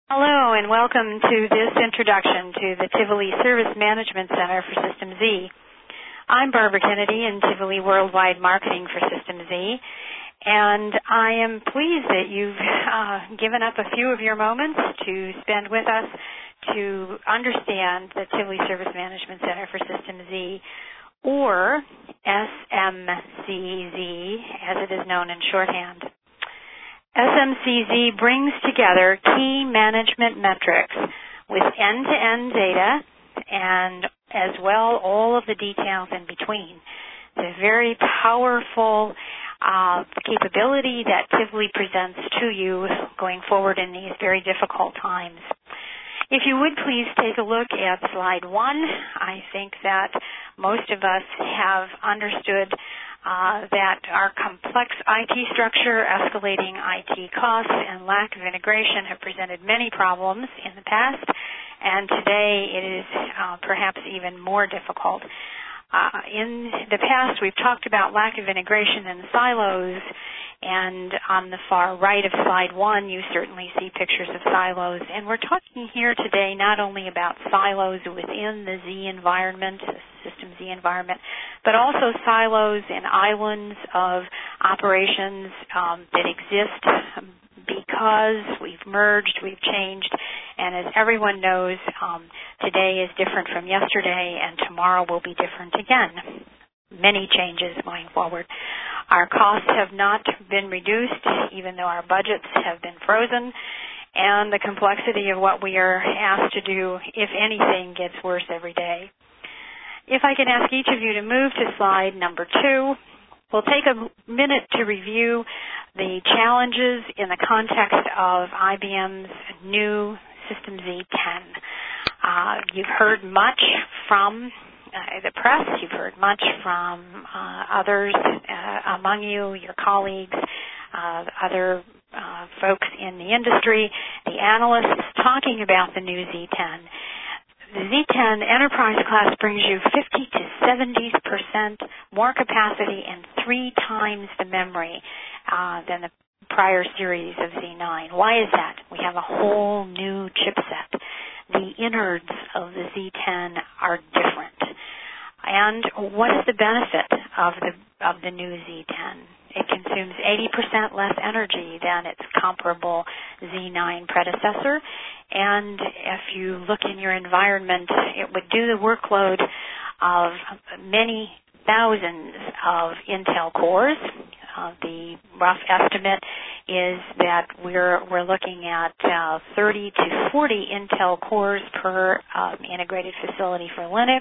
Hello and welcome to this introduction to the Tivoli Service Management Center for System Z. I'm Barbara Kennedy in Tivoli Worldwide Marketing for System Z, and I am pleased that you've given up a few of your moments to spend with us to understand the Tivoli Service Management Center for System Z, or SMCZ as it is known in shorthand. SMCZ brings together key management metrics with end-to-end data and as well all of the details in between. It's a very powerful capability that Tivoli presents to you going forward in these very difficult times. If you would please take a look at slide 1. I think that most of us have understood that our complex IT structure, escalating IT costs, and lack of integration have presented many problems in the past, and today it is perhaps even more difficult. In the past, we've talked about lack of integration and silos, and on the far right of slide 1, you certainly see pictures of silos. And we're talking here today not only about silos within the Z environment, the System Z environment, but also silos and islands of operations that exist because we've merged, we've changed, and as everyone knows, today is different from yesterday, and tomorrow will be different again. Many changes going forward. Our costs have not been reduced, even though our budgets have been frozen, and the complexity of what we are asked to do, if anything, gets worse every day. If I can ask each of you to move to slide number 2, we'll take a minute to review the challenges in the context of IBM's new System Z10. You've heard much from the press, you've heard much from others among you, your colleagues, other folks in the industry, the analysts talking about the new Z10. The Z10 Enterprise class brings you 50 to 70% more capacity and 3 times the memory than the prior series of Z9. Why is that? We have a whole new chipset. The innards of the Z10 are different. And what is the benefit of the new Z10? It consumes 80% less energy than its comparable Z9 predecessor. And if you look in your environment, it would do the workload of many thousands of Intel cores. The rough estimate is that we're looking at 30 to 40 Intel cores per integrated facility for Linux,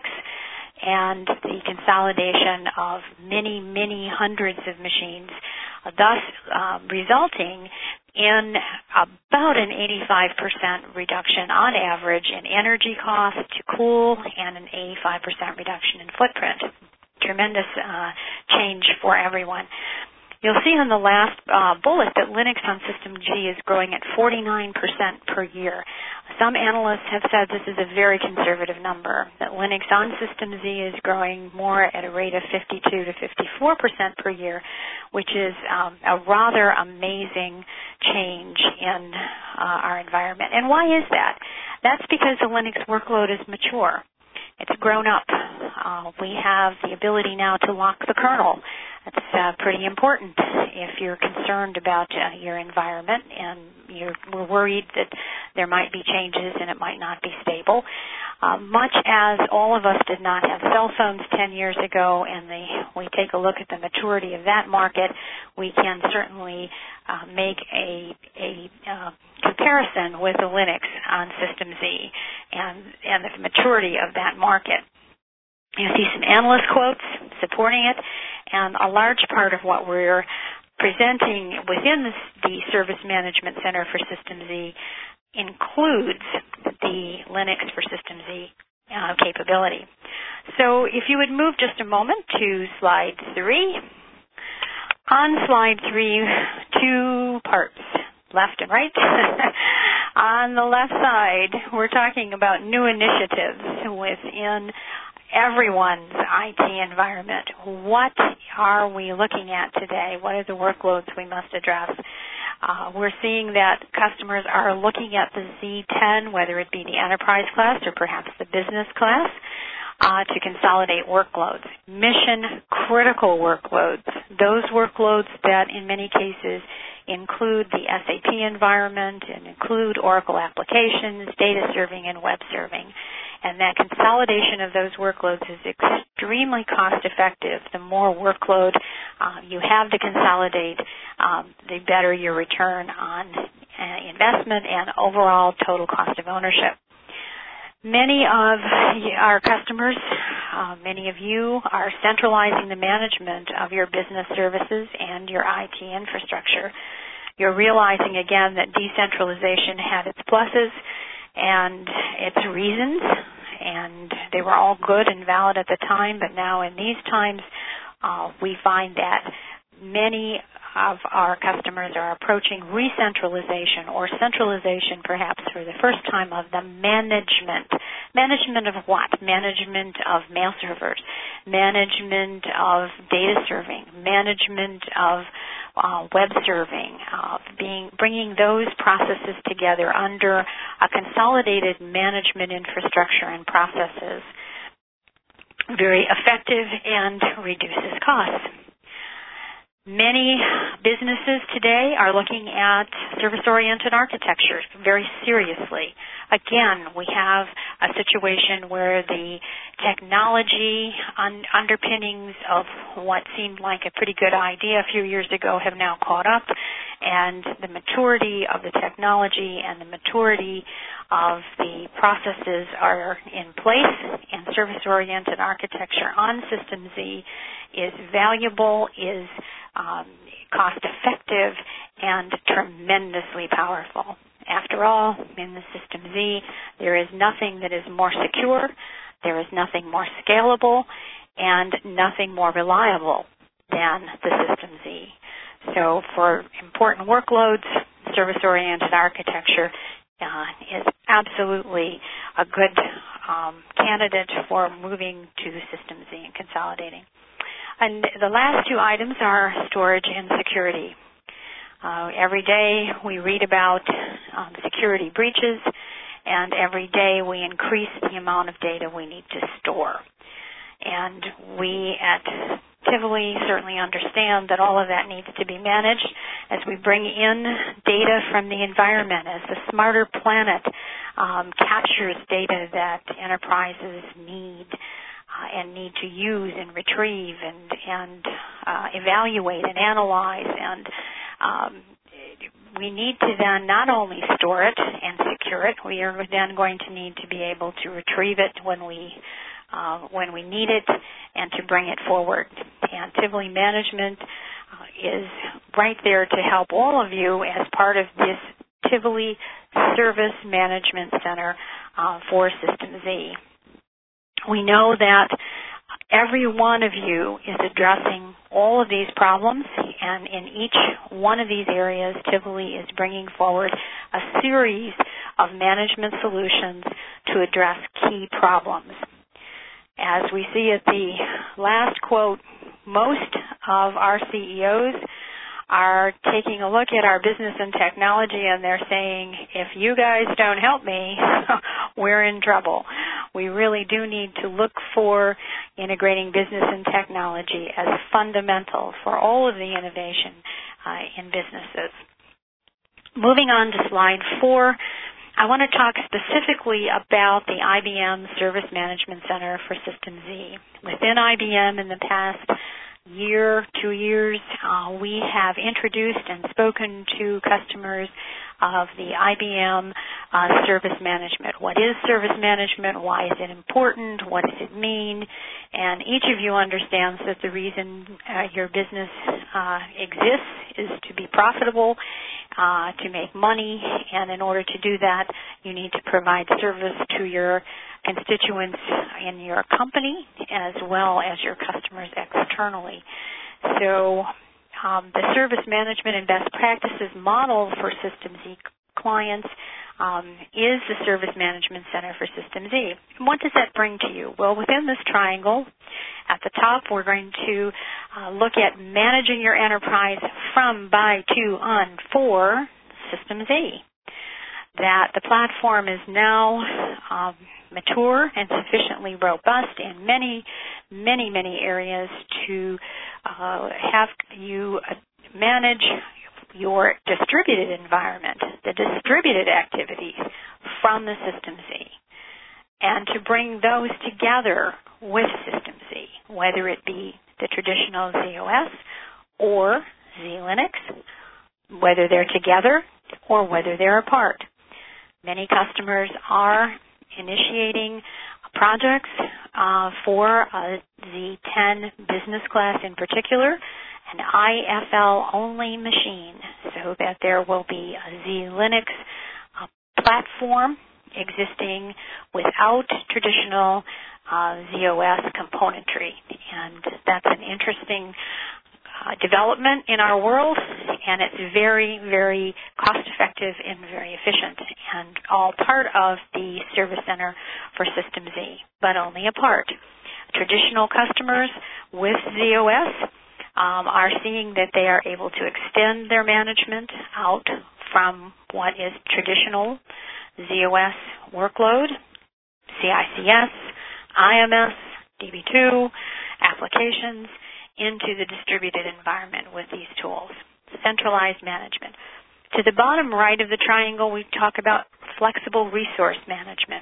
and the consolidation of many, many hundreds of machines, thus resulting in about an 85% reduction on average in energy cost to cool and an 85% reduction in footprint. Tremendous change for everyone. You'll see on the last bullet that Linux on System G is growing at 49% per year. Some analysts have said this is a very conservative number, that Linux on System Z is growing more at a rate of 52 to 54% per year, which is a rather amazing change in our environment. And why is that? That's because the Linux workload is mature. It's grown up. We have the ability now to lock the kernel. That's pretty important if you're concerned about your environment and we're worried that there might be changes and it might not be stable. Much as all of us did not have cell phones 10 years ago, and we take a look at the maturity of that market, we can certainly make a comparison with the Linux on System Z and the maturity of that market. You see some analyst quotes supporting it, and a large part of what we're presenting within the Service Management Center for System Z includes the Linux for System Z capability. So if you would move just a moment to slide 3. On slide 3, 2 parts, left and right. On the left side, we're talking about new initiatives within everyone's IT environment. What are we looking at today? What are the workloads we must address? We're seeing that customers are looking at the Z10, whether it be the enterprise class or perhaps the business class, to consolidate workloads, mission-critical workloads, those workloads that in many cases include the SAP environment and include Oracle applications, data serving, and web serving. And that consolidation of those workloads is extremely cost-effective. The more workload you have to consolidate, the better your return on investment and overall total cost of ownership. Many of our customers, many of you, are centralizing the management of your business services and your IT infrastructure. You're realizing again that decentralization had its pluses and its reasons, and they were all good and valid at the time, but now in these times we find that many of our customers are approaching re-centralization or centralization perhaps for the first time of the management. Management of what? Management of mail servers, management of data serving, management of web serving, bringing those processes together under a consolidated management infrastructure and processes. Very effective and reduces costs. Many businesses today are looking at service-oriented architecture very seriously. Again, we have a situation where the technology underpinnings of what seemed like a pretty good idea a few years ago have now caught up, and the maturity of the technology and the maturity of the processes are in place, and service-oriented architecture on System Z is valuable, is cost-effective, and tremendously powerful. After all, in the System Z, there is nothing that is more secure, there is nothing more scalable, and nothing more reliable than the System Z. So for important workloads, service-oriented architecture is absolutely a good candidate for moving to System Z and consolidating. And the last two items are storage and security. Every day we read about security breaches, and every day we increase the amount of data we need to store. And we at Tivoli certainly understand that all of that needs to be managed as we bring in data from the environment, as the Smarter Planet captures data that enterprises need and need to use and retrieve and evaluate and analyze. And we need to then not only store it and secure it, we are then going to need to be able to retrieve it when we need it and to bring it forward. And Tivoli Management is right there to help all of you as part of this Tivoli Service Management Center for System Z. We know that every one of you is addressing all of these problems, and in each one of these areas, Tivoli is bringing forward a series of management solutions to address key problems. As we see at the last quote, most of our CEOs are taking a look at our business and technology and they're saying, if you guys don't help me, we're in trouble. We really do need to look for integrating business and technology as fundamental for all of the innovation in businesses. Moving on to slide 4, I want to talk specifically about the IBM Service Management Center for System Z. Within IBM in the past year, 2 years, we have introduced and spoken to customers of the IBM Service Management. What is service management? Why is it important? What does it mean? And each of you understands that the reason your business exists is to be profitable, to make money, and in order to do that, you need to provide service to your constituents in your company as well as your customers externally. So the service management and best practices model for System Z clients is the Service Management Center for System Z. And what does that bring to you? Well, within this triangle, at the top, we're going to look at managing your enterprise from, by, to, on, for System Z. That the platform is now mature and sufficiently robust in many, many, many areas to have you manage your distributed environment, the distributed activities from the System Z, and to bring those together with System Z, whether it be the traditional ZOS or Z-Linux, whether they're together or whether they're apart. Many customers are initiating projects for Z10 business class in particular, an IFL-only machine, so that there will be a Z-Linux platform existing without traditional ZOS componentry. And that's an interesting development in our world, and it's very, very cost-effective and very efficient, and all part of the Service Center for System Z, but only a part. Traditional customers with ZOS are seeing that they are able to extend their management out from what is traditional ZOS workload, CICS, IMS, DB2, applications, into the distributed environment with these tools. Centralized management. To the bottom right of the triangle, we talk about flexible resource management.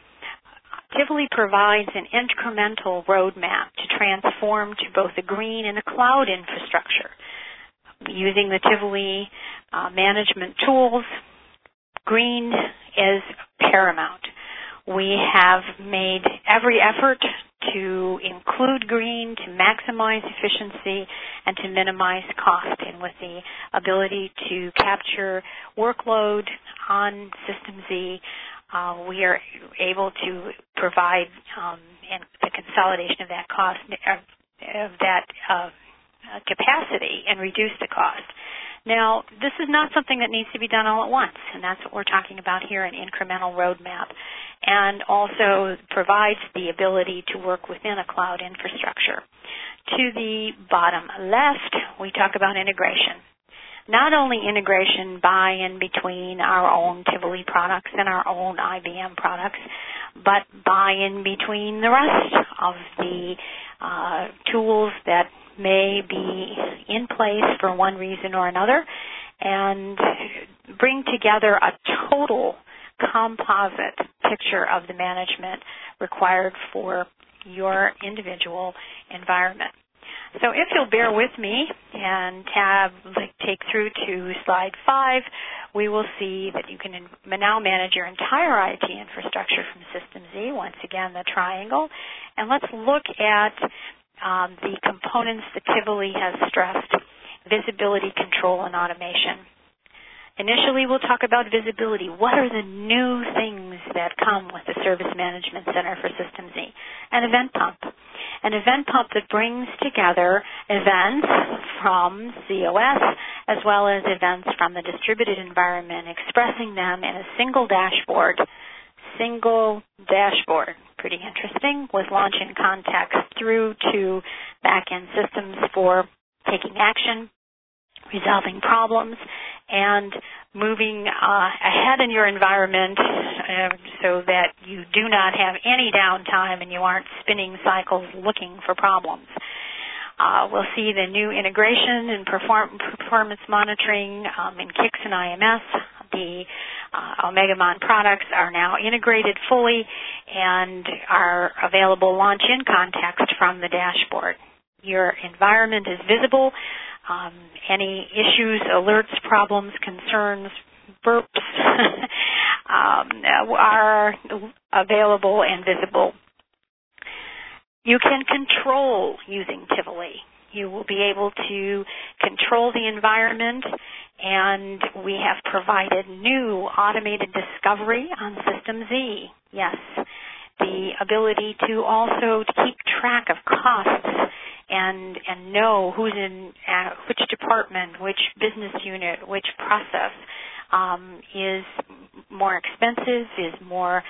Tivoli provides an incremental roadmap to transform to both a green and a cloud infrastructure. Using the Tivoli management tools, green is paramount. We have made every effort to include green, to maximize efficiency, and to minimize cost. And with the ability to capture workload on System Z, we are able to provide the consolidation of that cost, of that capacity, and reduce the cost. Now, this is not something that needs to be done all at once, and that's what we're talking about here, an incremental roadmap, and also provides the ability to work within a cloud infrastructure. To the bottom left, we talk about integration. Not only integration by and between our own Tivoli products and our own IBM products, but by and between the rest of the tools that may be in place for one reason or another, and bring together a total composite picture of the management required for your individual environment. So if you'll bear with me and take through to slide 5, we will see that you can now manage your entire IT infrastructure from System Z, once again the triangle. And let's look at the components that Tivoli has stressed: visibility, control, and automation. Initially, we'll talk about visibility. What are the new things that come with the Service Management Center for System Z? An event pump. An event pump that brings together events from ZOS as well as events from the distributed environment, expressing them in a single dashboard. Pretty interesting, with launch in context through to back-end systems for taking action, resolving problems, and moving ahead in your environment so that you do not have any downtime and you aren't spinning cycles looking for problems. We'll see the new integration and performance monitoring in CICS and IMS. The Omegamon products are now integrated fully and are available launch in context from the dashboard. Your environment is visible. Any issues, alerts, problems, concerns, burps are available and visible. You can control using Tivoli. You will be able to control the environment, and we have provided new automated discovery on System Z. Yes, the ability to also keep track of costs and know who's in which department, which business unit, which process is more expensive, is more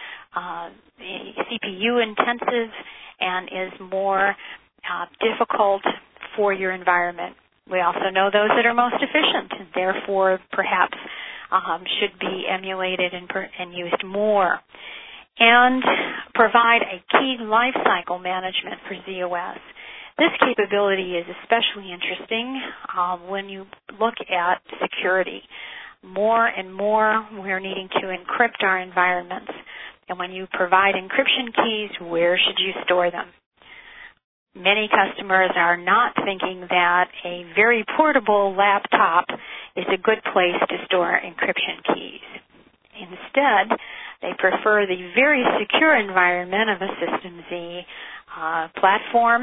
CPU intensive, and is more difficult for your environment. We also know those that are most efficient, and therefore perhaps should be emulated and used more. And provide a key lifecycle management for z/OS. This capability is especially interesting when you look at security. More and more we're needing to encrypt our environments. And when you provide encryption keys, where should you store them? Many customers are not thinking that a very portable laptop is a good place to store encryption keys. Instead, they prefer the very secure environment of a System Z platform.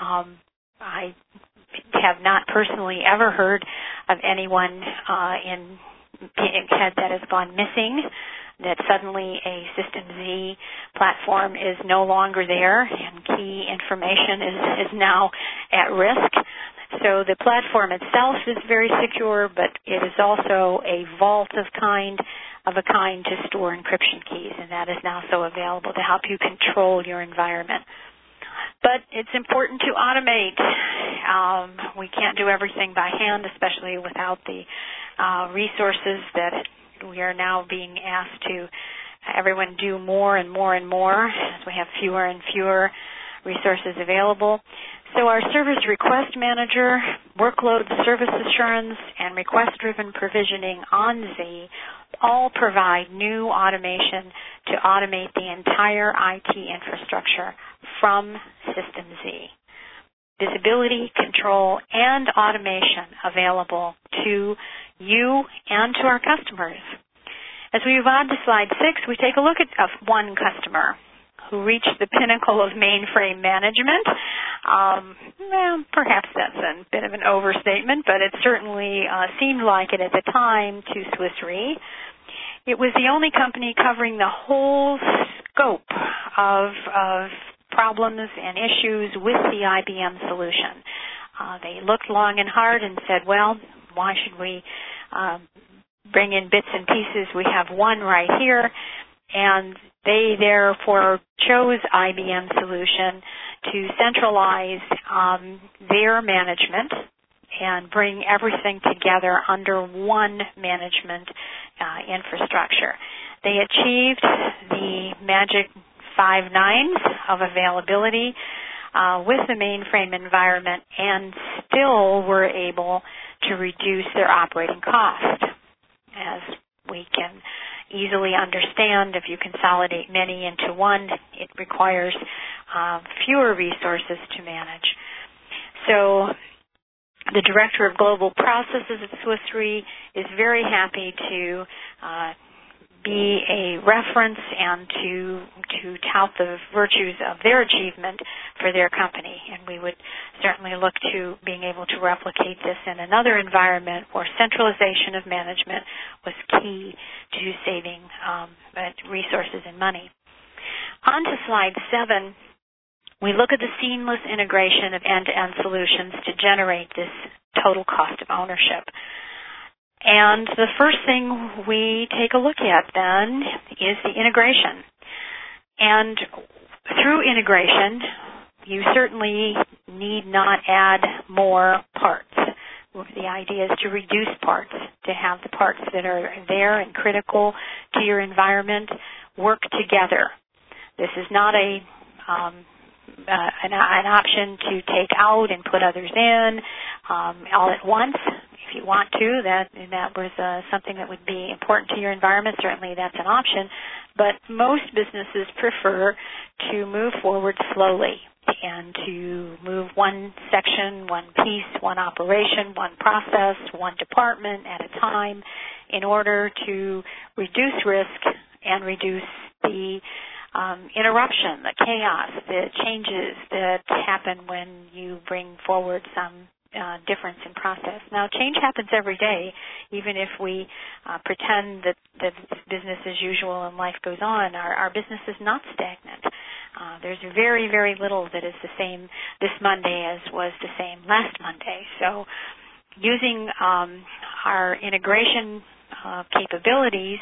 I have not personally ever heard of anyone in that has gone missing, that suddenly a System Z platform is no longer there and key information is now at risk. So the platform itself is very secure, but it is also a vault of a kind to store encryption keys, and that is now so available to help you control your environment. But it's important to automate. We can't do everything by hand, especially without the resources that we are now being asked to everyone do more and more and more as we have fewer and fewer resources available. So our Service Request Manager, Workload Service Assurance, and Request-Driven Provisioning on Z all provide new automation to automate the entire IT infrastructure from System Z. Visibility, control, and automation available to you and to our customers. As we move on to slide 6, we take a look at one customer who reached the pinnacle of mainframe management. Well, perhaps that's a bit of an overstatement, but it certainly seemed like it at the time to Swiss Re. It was the only company covering the whole scope of problems and issues with the IBM solution. They looked long and hard and said, well, why should we bring in bits and pieces? We have one right here. And they therefore chose IBM solution to centralize their management and bring everything together under one management infrastructure. They achieved the magic 5 nines of availability with the mainframe environment and still were able to reduce their operating cost. As we can easily understand, if you consolidate many into one, it requires fewer resources to manage. So the Director of Global Processes at Swiss Re is very happy to be a reference and to tout the virtues of their achievement for their company. And we would certainly look to being able to replicate this in another environment where centralization of management was key to saving resources and money. On to slide 7, we look at the seamless integration of end-to-end solutions to generate this total cost of ownership. And the first thing we take a look at then is the integration. And through integration, you certainly need not add more parts. The idea is to reduce parts, to have the parts that are there and critical to your environment work together. This is not an option to take out and put others in all at once. If you want to, that was something that would be important to your environment. Certainly that's an option. But most businesses prefer to move forward slowly and to move one section, one piece, one operation, one process, one department at a time in order to reduce risk and reduce the interruption, the chaos, the changes that happen when you bring forward some difference in process. Now, change happens every day, even if we pretend that business as usual and life goes on. Our business is not stagnant. There's very, very little that is the same this Monday as was the same last Monday. So using our integration capabilities,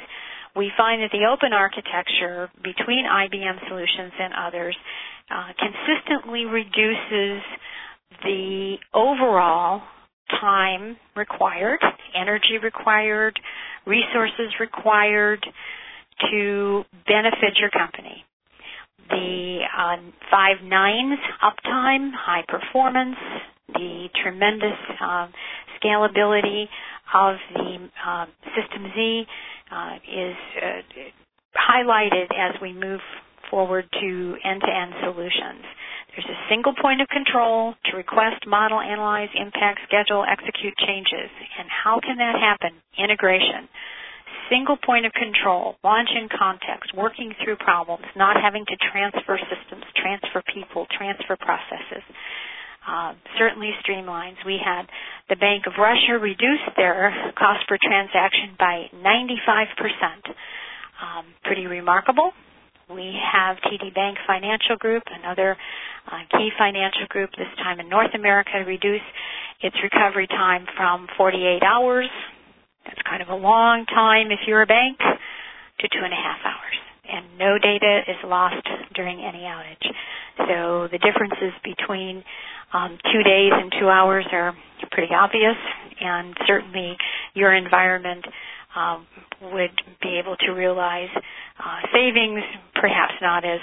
we find that the open architecture between IBM Solutions and others consistently reduces the overall time required, energy required, resources required to benefit your company. The 5 nines, uptime, high performance, the tremendous scalability of the System Z is highlighted as we move forward to end-to-end solutions. There's a single point of control to request, model, analyze, impact, schedule, execute changes. And how can that happen? Integration. Single point of control, launch in context, working through problems, not having to transfer systems, transfer people, transfer processes. Certainly streamlines. We had the Bank of Russia reduce their cost per transaction by 95%. Pretty remarkable. We have TD Bank Financial Group, another key financial group, this time in North America, reduce its recovery time from 48 hours. That's kind of a long time if you're a bank, to 2.5 hours. And no data is lost during any outage. So the differences between 2 days and 2 hours are pretty obvious, and certainly your environment would be able to realize savings, perhaps not as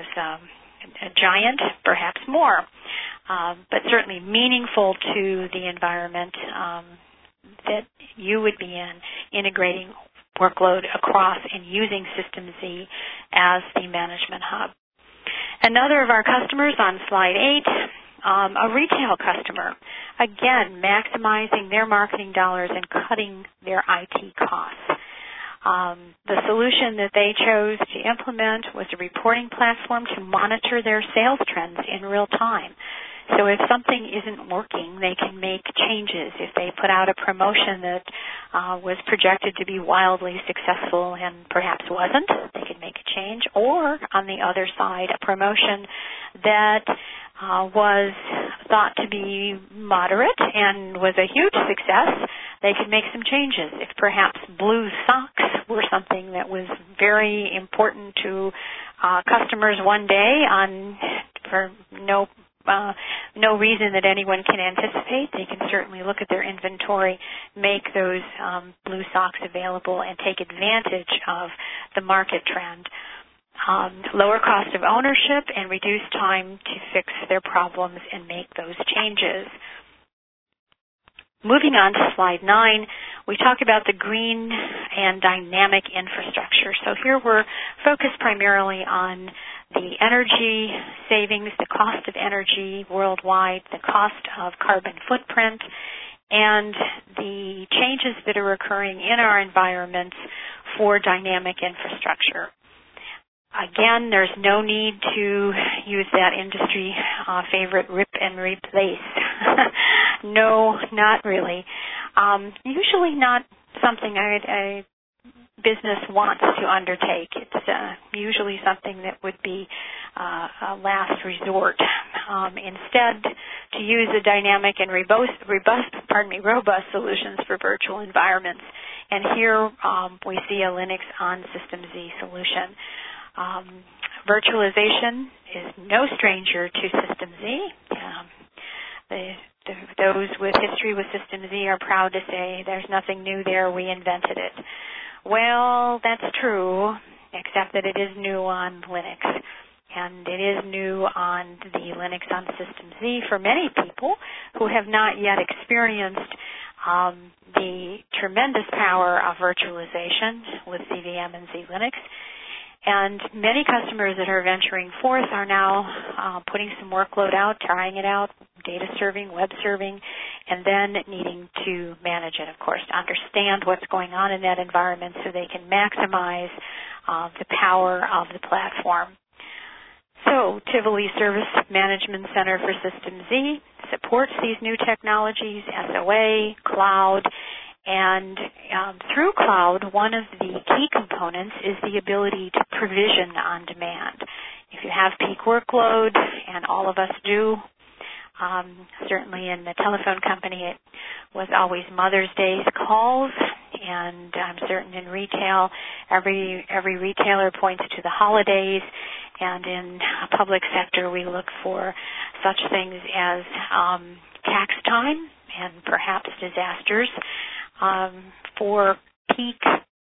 a giant, perhaps more, but certainly meaningful to the environment that you would be in, integrating workload across and using System Z as the management hub. Another of our customers on slide 8, a retail customer, again, maximizing their marketing dollars and cutting their IT costs. The solution that they chose to implement was a reporting platform to monitor their sales trends in real time. So if something isn't working, they can make changes. If they put out a promotion that was projected to be wildly successful and perhaps wasn't, they could make a change. Or, on the other side, a promotion that was thought to be moderate and was a huge success, they could make some changes. If perhaps blue socks were something that was very important to customers one day for no reason that anyone can anticipate, they can certainly look at their inventory, make those blue socks available, and take advantage of the market trend. Lower cost of ownership and reduce time to fix their problems and make those changes. Moving on to slide 9, we talk about the green and dynamic infrastructure. So here we're focused primarily on the energy savings, the cost of energy worldwide, the cost of carbon footprint, and the changes that are occurring in our environments for dynamic infrastructure. Again, there's no need to use that industry favorite rip and replace. No, not really. Usually not something a business wants to undertake. It's usually something that would be a last resort. Instead, to use a dynamic and robust solutions for virtual environments. And here we see a Linux on System Z solution. Virtualization is no stranger to System Z. Those with history with System Z are proud to say there's nothing new there, we invented it. Well, that's true, except that it is new on Linux. And it is new on the Linux on System Z for many people who have not yet experienced the tremendous power of virtualization with ZVM and Z-Linux. And many customers that are venturing forth are now putting some workload out, trying it out, data serving, web serving, and then needing to manage it, of course, to understand what's going on in that environment so they can maximize the power of the platform. So Tivoli Service Management Center for System Z supports these new technologies, SOA, cloud, and through cloud, one of the key components is the ability to provision on demand. If you have peak workload, and all of us do, certainly in the telephone company it was always Mother's Day calls, and I'm certain in retail, every retailer points to the holidays, and in public sector we look for such things as tax time and perhaps disasters for peak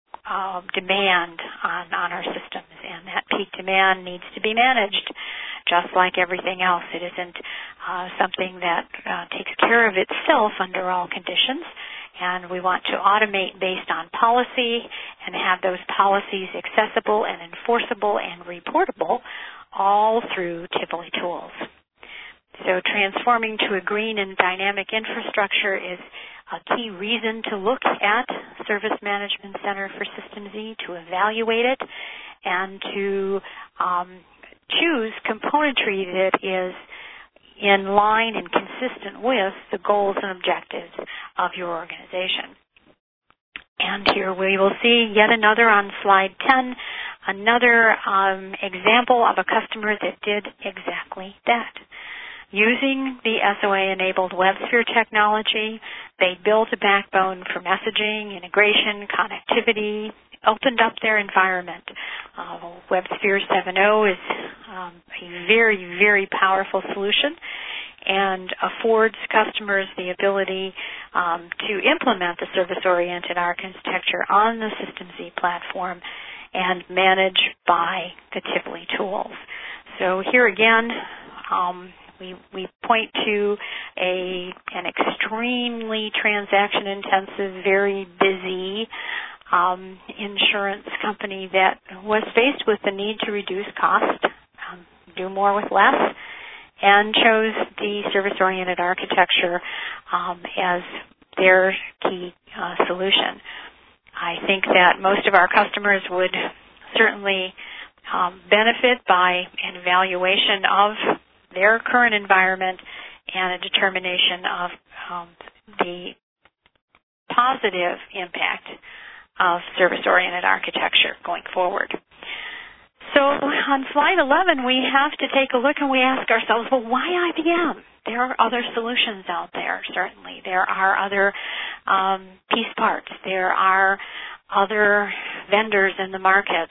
demand on our systems, and that peak demand needs to be managed just like everything else. It isn't something that takes care of itself under all conditions, and we want to automate based on policy and have those policies accessible and enforceable and reportable all through Tivoli tools. So transforming to a green and dynamic infrastructure is a key reason to look at Service Management Center for System Z, to evaluate it, and to choose componentry that is in line and consistent with the goals and objectives of your organization. And here we will see yet another on slide 10, another example of a customer that did exactly that. Using the SOA-enabled WebSphere technology, they built a backbone for messaging, integration, connectivity, opened up their environment. WebSphere 7.0 is a very, very powerful solution and affords customers the ability to implement the service-oriented architecture on the System Z platform and manage by the Tivoli tools. So here again, we point to an extremely transaction-intensive, very busy insurance company that was faced with the need to reduce cost, do more with less, and chose the service-oriented architecture as their key solution. I think that most of our customers would certainly benefit by an evaluation of their current environment and a determination of the positive impact of service-oriented architecture going forward. So on slide 11, we have to take a look and we ask ourselves, well, why IBM? There are other solutions out there, certainly. There are other piece parts. There are other vendors in the market.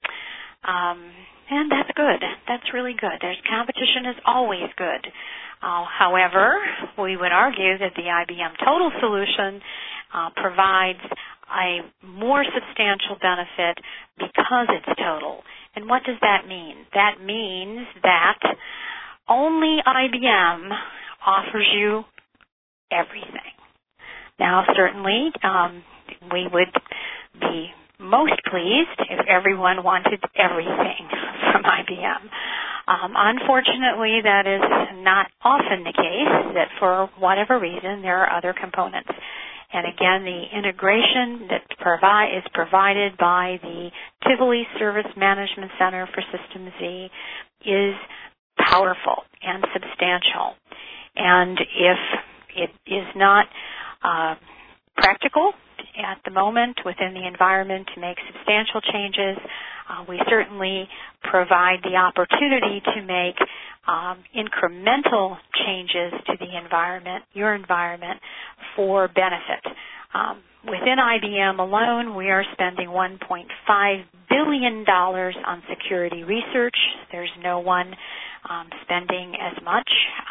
And that's good. That's really good. Competition is always good. However, we would argue that the IBM Total solution provides a more substantial benefit because it's total. And what does that mean? That means that only IBM offers you everything. Now, certainly, we would be most pleased if everyone wanted everything from IBM. Unfortunately, that is not often the case, that for whatever reason there are other components. And again, the integration that is provided by the Tivoli Service Management Center for System Z is powerful and substantial. And if it is not practical at the moment within the environment to make substantial changes, we certainly provide the opportunity to make incremental changes to the environment, your environment, for benefit. Within IBM alone, we are spending $1.5 billion on security research. There's no one spending as much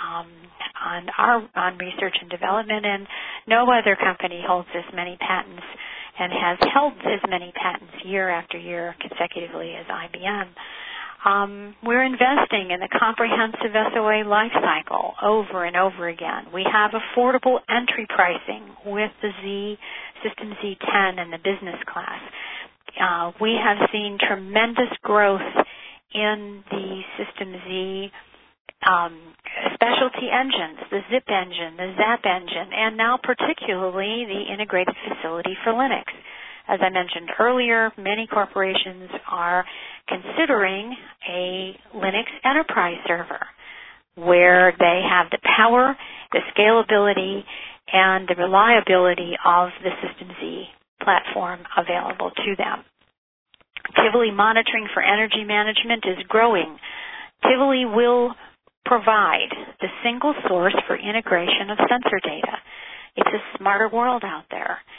on research and development, and no other company holds as many patents and has held as many patents year after year consecutively as IBM. We're investing in the comprehensive SOA lifecycle over and over again. We have affordable entry pricing with the System Z10 and the business class. We have seen tremendous growth in the System Z specialty engines, the ZIP engine, the ZAP engine, and now particularly the integrated facility for Linux. As I mentioned earlier, many corporations are considering a Linux enterprise server where they have the power, the scalability, and the reliability of the System Z platform available to them. Tivoli monitoring for energy management is growing. Tivoli will provide the single source for integration of sensor data. It's a smarter world out there.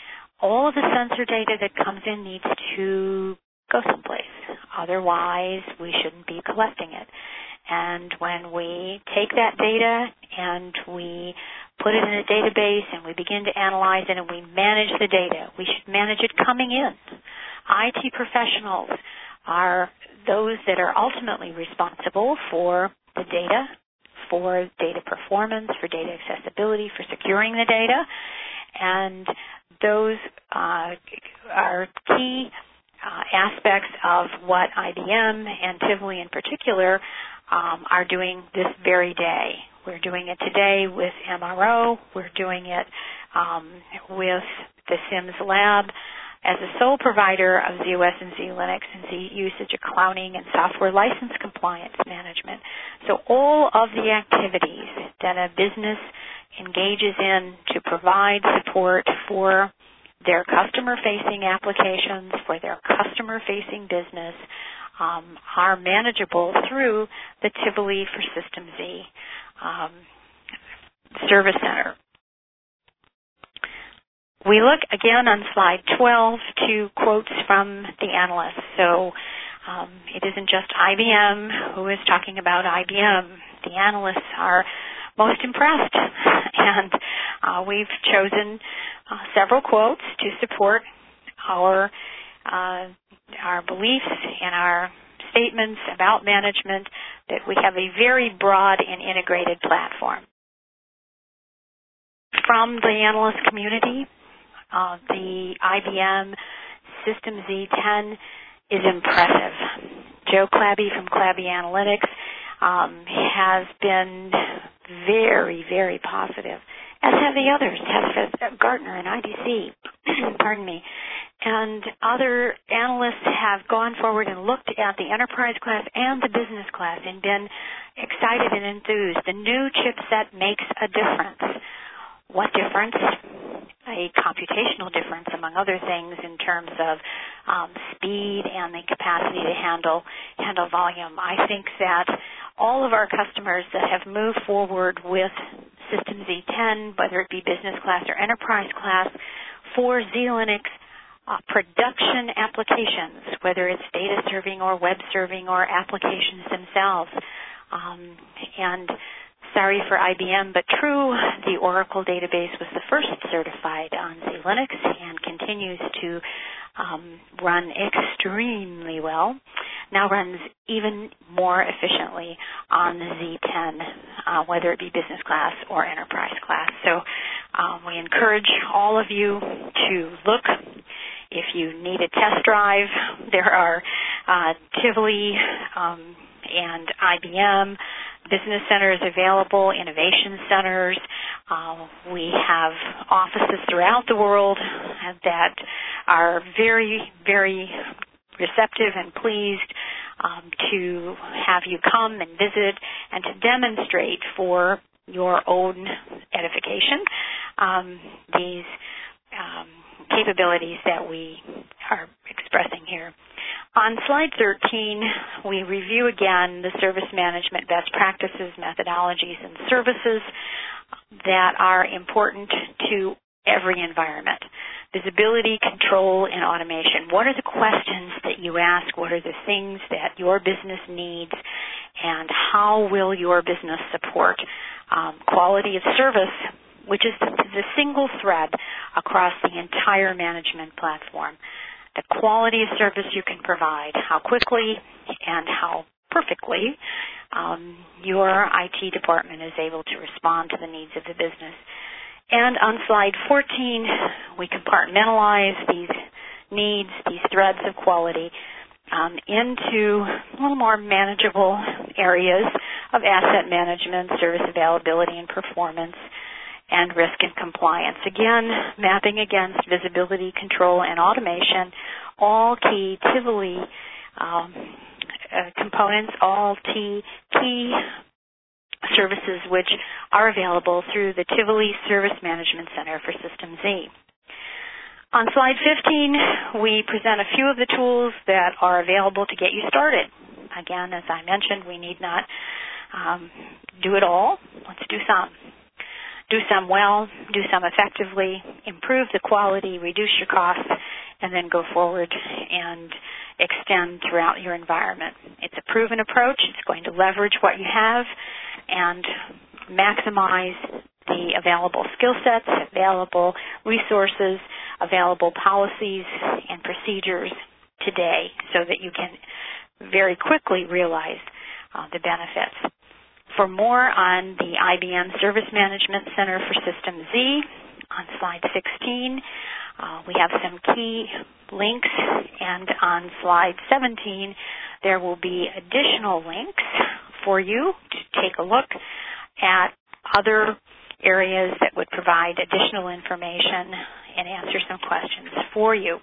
all of the sensor data that comes in needs to go someplace. Otherwise, we shouldn't be collecting it. And when we take that data and we put it in a database and we begin to analyze it and we manage the data, we should manage it coming in. IT professionals are those that are ultimately responsible for the data, for data performance, for data accessibility, for securing the data. And those are key aspects of what IBM and Tivoli in particular are doing this very day. We're doing it today with MRO. We're doing it with the SIMS Lab as a sole provider of z/OS and Z-Linux and Z usage accounting and software license compliance management. So all of the activities that a business engages in to provide support for their customer-facing applications, for their customer-facing business, are manageable through the Tivoli for System Z Service Center. We look again on slide 12 to quotes from the analysts. So it isn't just IBM who is talking about IBM. The analysts are most impressed, and we've chosen several quotes to support our beliefs and our statements about management, that we have a very broad and integrated platform. From the analyst community, the IBM System Z10 is impressive. Joe Clabby from Clabby Analytics has been very, very positive, as have the others, Gartner and IDC, pardon me. And other analysts have gone forward and looked at the enterprise class and the business class and been excited and enthused. The new chipset makes a difference. What difference? A computational difference, among other things, in terms of speed and the capacity to handle volume. I think that all of our customers that have moved forward with System Z10, whether it be business class or enterprise class, for Z-Linux production applications, whether it's data serving or web serving or applications themselves. And sorry for IBM, but true, the Oracle database was the first certified on Z-Linux and continues to run extremely well. Now runs even more efficiently on the Z10, whether it be business class or enterprise class. So we encourage all of you to look. If you need a test drive, there are Tivoli and IBM business centers available, innovation centers. We have offices throughout the world that are very, very receptive and pleased to have you come and visit and to demonstrate for your own edification these capabilities that we are expressing here. On slide 13, we review again the service management best practices, methodologies, and services that are important to every environment. Visibility, control, and automation. What are the questions that you ask? What are the things that your business needs? And how will your business support quality of service, which is the single thread across the entire management platform? The quality of service you can provide, how quickly and how perfectly your IT department is able to respond to the needs of the business. And on slide 14, we compartmentalize these needs, these threads of quality, into a little more manageable areas of asset management, service availability and performance, and risk and compliance. Again, mapping against visibility, control, and automation, all key Tivoli components, all key services which are available through the Tivoli Service Management Center for System Z. On slide 15, we present a few of the tools that are available to get you started. Again, as I mentioned, we need not do it all. Let's do some. do some well, do some effectively, improve the quality, reduce your costs, and then go forward and extend throughout your environment. It's a proven approach. It's going to leverage what you have and maximize the available skill sets, available resources, available policies and procedures today so that you can very quickly realize the benefits. For more on the IBM Service Management Center for System Z, on slide 16, we have some key links, and on slide 17, there will be additional links for you to take a look at other areas that would provide additional information and answer some questions for you.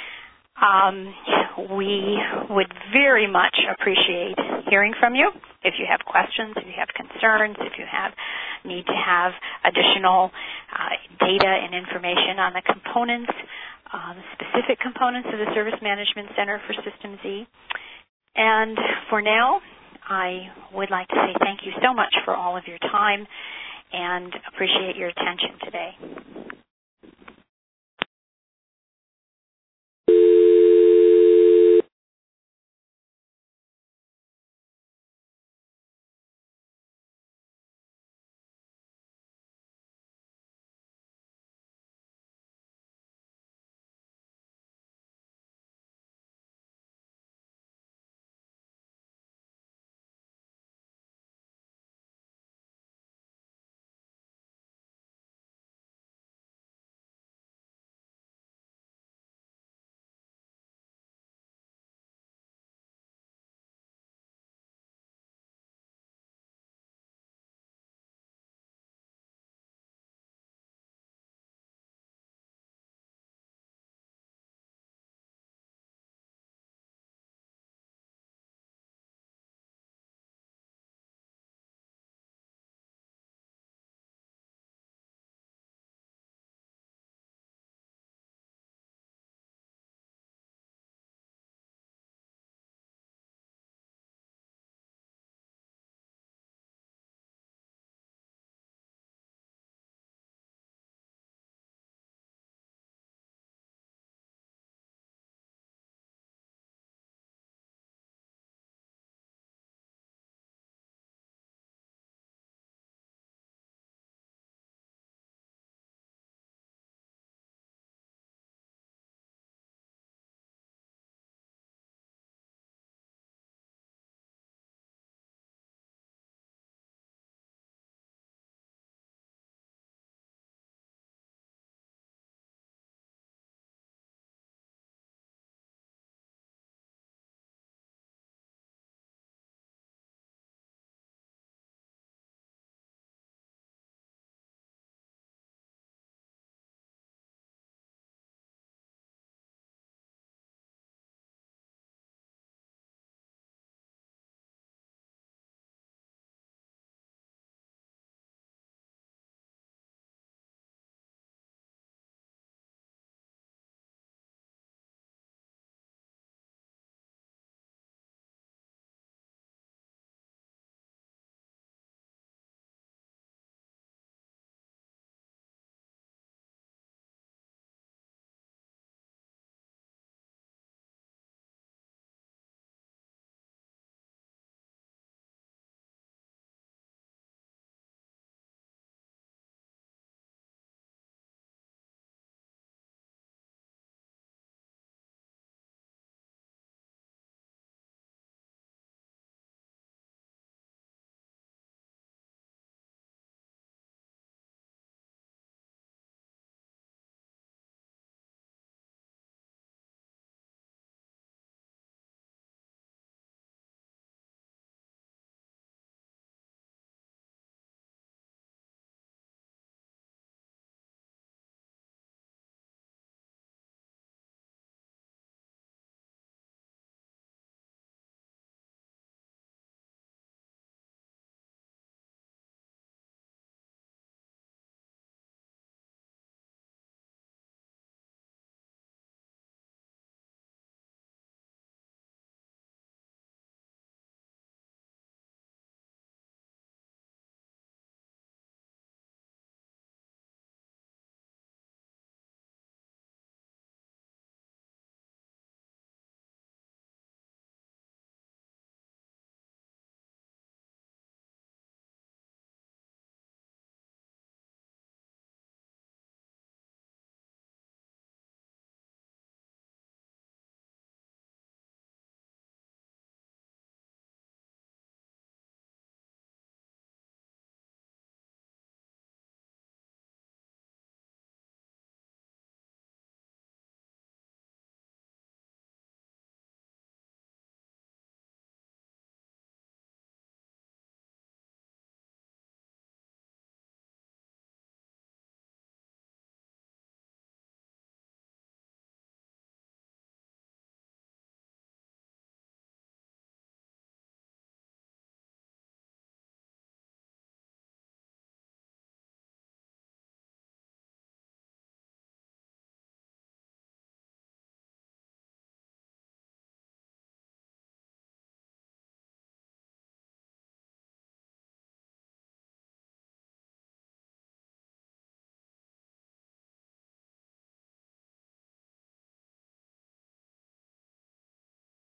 We would very much appreciate hearing from you. If you have questions, if you have concerns, if you need to have additional data and information on the components, specific components of the Service Management Center for System Z. And for now, I would like to say thank you so much for all of your time and appreciate your attention today.